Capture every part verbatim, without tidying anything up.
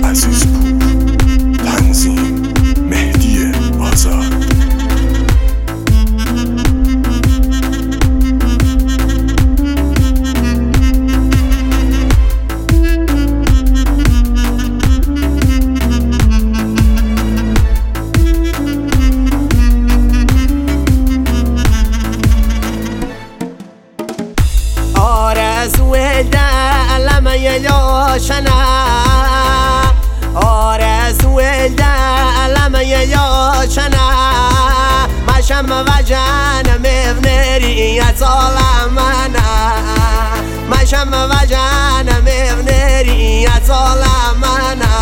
عزیزپور. تنظیم مهدی آزاد. آرزوی دلم یاشنا، آرزوی دلم یاشنا، مشم و جانم ابنریت عالمنا، مشم و جانم ابنریت عالمنا.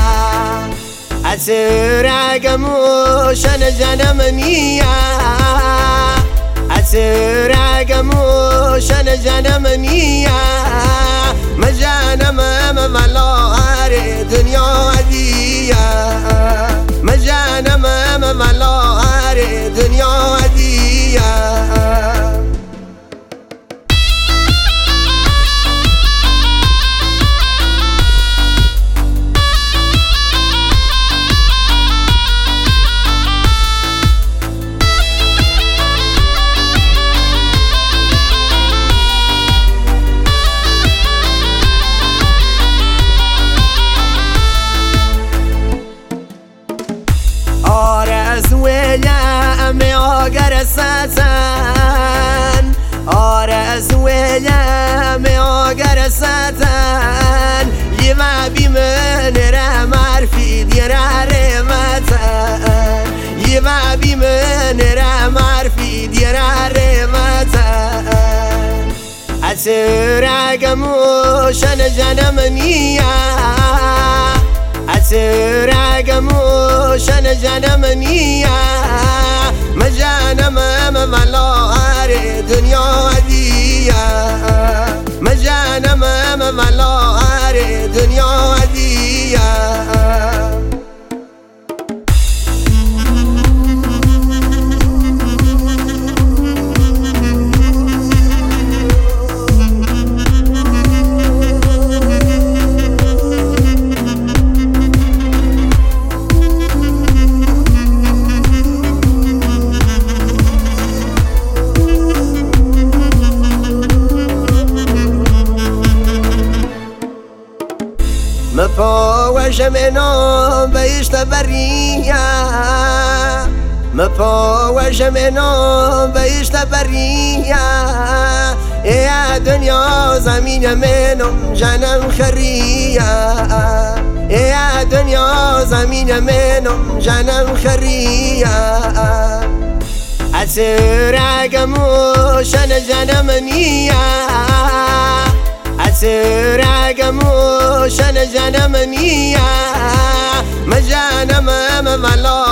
أسرقموشن جنمنيا، أسرقموشن جنمنيا، مجانم مملار دنيا ديا، مجانم مملار دنيا ديا. آرزوی لعمه آگر ستن، آرزوی لعمه آگر ستن، یما بیمن رمر فید یراره متن، یما بیمن رمر فید یراره متن. أسرقموشن جنمنيا، أسرقموشن جنمنيا، مجانم مملار دنيا ديا، مجانم مملار دنيا ديا. مپاوش منو بیشت بریا، مپاوش منو بیشت بریا، ای دنیا زمین منم جنم خریا، ای دنیا زمین منم جنم خریا. أسرقموشن جنمنيا، أسرقموشن جنمنيا، مجانم مملار